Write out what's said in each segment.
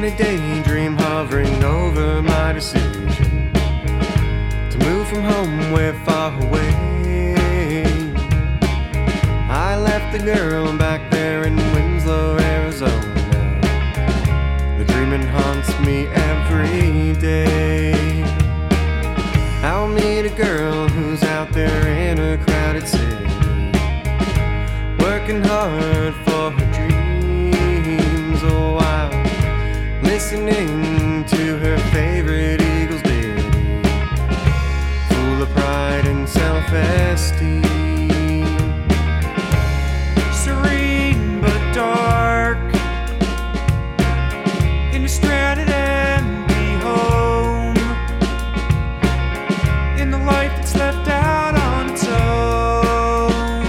in a daydream hovering over my decision to move from home way far away. I left the girl back there in Winslow, Arizona. The dreaming haunts me every day. I'll meet a girl who's out there in a crowded city, working hard for her dreams, oh, while listening to her favorite Eagles ditty, full of pride and self-esteem. Serene but dark, in a stranded empty home, in the life that's left out on its own.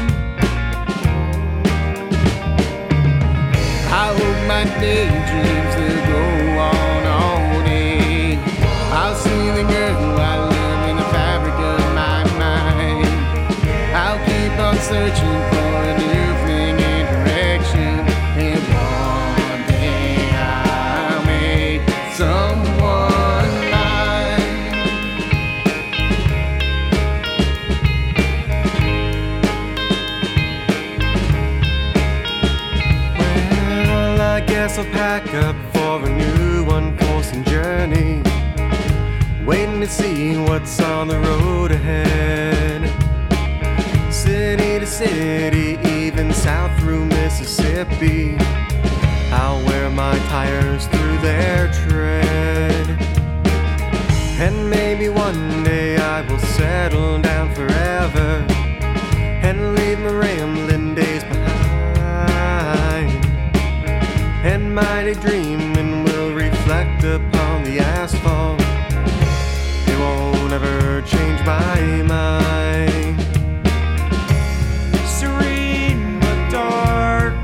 I hope my daydreams will go on all day. I'll see the girl I love in the fabric of my mind. I'll keep on searching for a new thing and direction, and one day I'll make someone mine. Well, I guess I'll pack up for a new unforcing journey, waiting to see what's on the road ahead. City to city, even south through Mississippi, I'll wear my tires through their tread. And maybe one day I will settle down forever and leave my rambling days behind. And my daydreaming will reflect upon the asphalt. It won't ever change my mind. Serene but dark,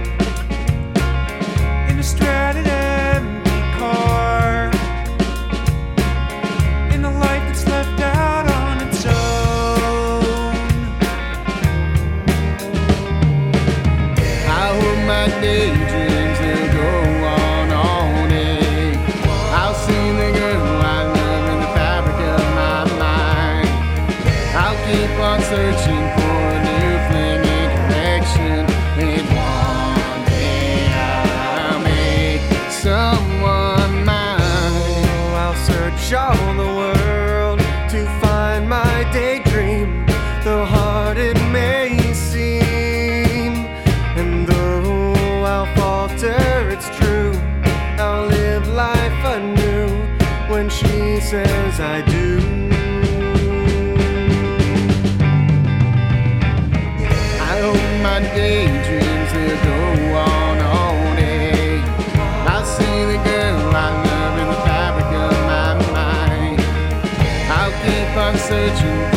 in a stranded empty car, in a life that's left out on its own. I hope my daydreams will go on all day. I'll see the girl I love in the fabric of my mind. I'll keep on searching for a new thing and direction, and one day I'll make someone mine. Oh, I'll search all the world to find my daydream, though hard it may seem. And though I'll falter, it's true, I'll live life anew when she says I do. I hope my daydreams will go on all day. I'll see the girl I love in the fabric of my mind. I'll keep on searching